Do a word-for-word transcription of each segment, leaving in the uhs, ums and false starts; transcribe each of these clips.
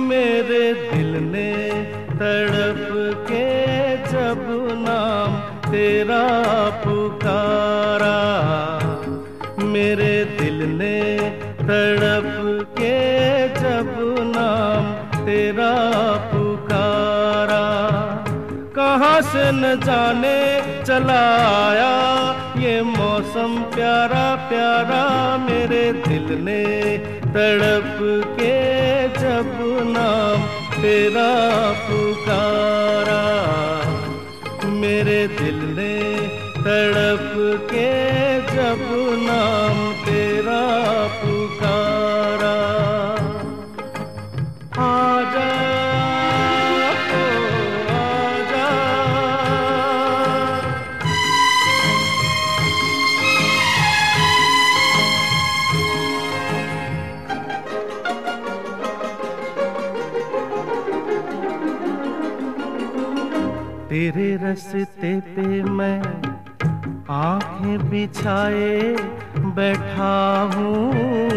मेरे दिल ने तड़प के जब नाम तेरा पुकारा, मेरे दिल ने तड़प के जब नाम तेरा पुकारा। कहाँ से न जाने चला आया ये मौसम प्यारा प्यारा, मेरे दिल ने तड़प के जब नाम तेरा पुकारा, मेरे दिल ने तड़प के जब नाम तेरा पुकारा। आजा ओ आजा, तेरे रास्ते पे मैं आंखें बिछाए बैठा हूँ,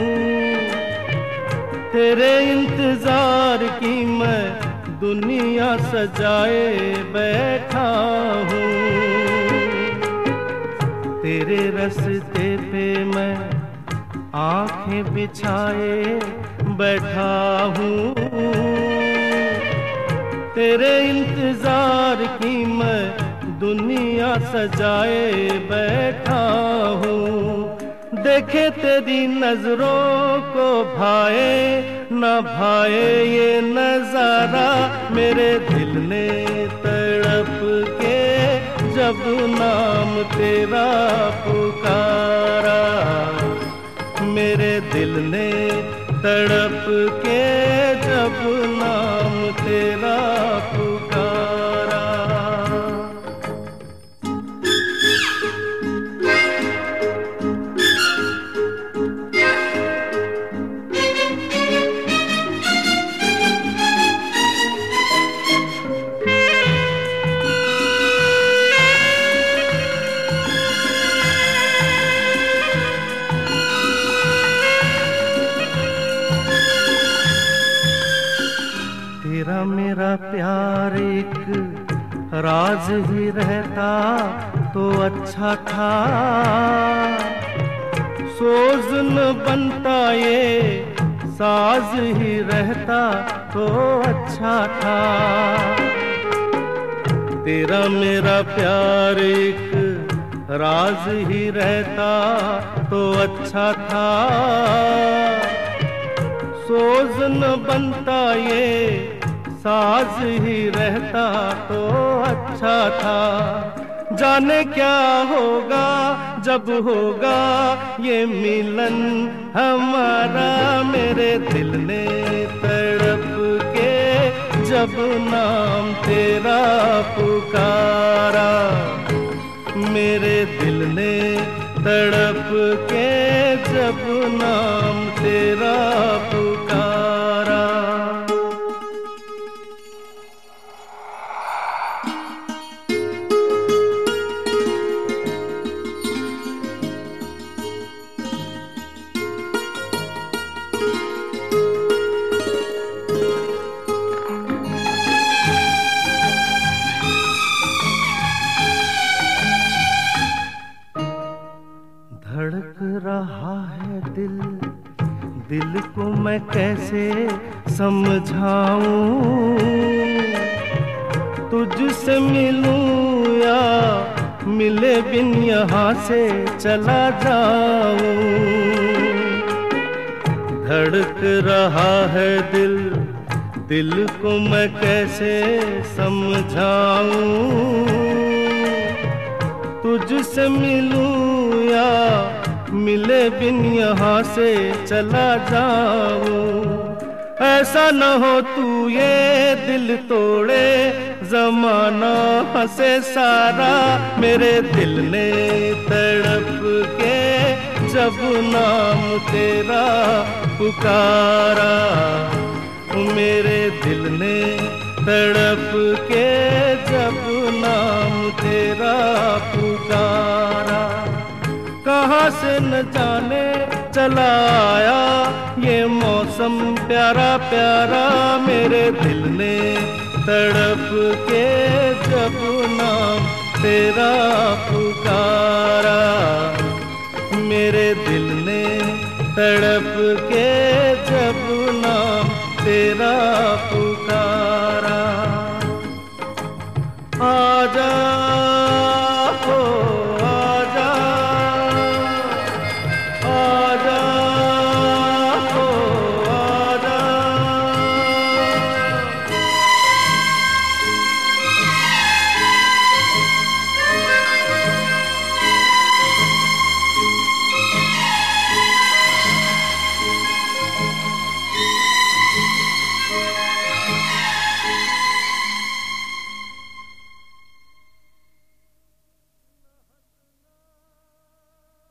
तेरे इंतजार की मैं दुनिया सजाए बैठा हूँ। तेरे रास्ते पे मैं आंखें बिछाए बैठा हूँ, तेरे इंतजार की मैं दुनिया सजाए बैठा हूँ। देखे तेरी नजरों को भाए ना भाए ये नजारा, मेरे दिल ने तड़प के जब नाम तेरा पुकारा, मेरे दिल ने तड़प के जब नाम तेरा पुकारा। तेरा मेरा प्यार एक राज ही रहता तो अच्छा था, सोज न बनता ये साज ही रहता तो अच्छा था। तेरा मेरा प्यार एक राज ही रहता तो अच्छा था, सोज न बनता ये साज ही रहता तो अच्छा था। जाने क्या होगा जब होगा ये मिलन हमारा, मेरे दिल ने तड़प के जब नाम तेरा पुकारा, मेरे दिल ने तड़प के जब नाम तेरा पुकारा। धड़क रहा है दिल, दिल को मैं कैसे समझाऊं, तुझसे मिलूं या मिले बिन यहाँ से चला जाऊं। धड़क रहा है दिल, दिल को मैं कैसे समझाऊं, तुझसे मिलूं या मिले बिन यहाँ से चला जाऊं। ऐसा न हो तू ये दिल तोड़े, जमाना हंसे सारा, मेरे दिल ने तड़प के जब नाम तेरा पुकारा, मेरे दिल ने तड़प के जब नाम तेरा पुकारा। कहाँ से न जाने चला आया ये मौसम प्यारा प्यारा, मेरे दिल ने तड़प के जब नाम तेरा पुकारा, मेरे दिल ने तड़प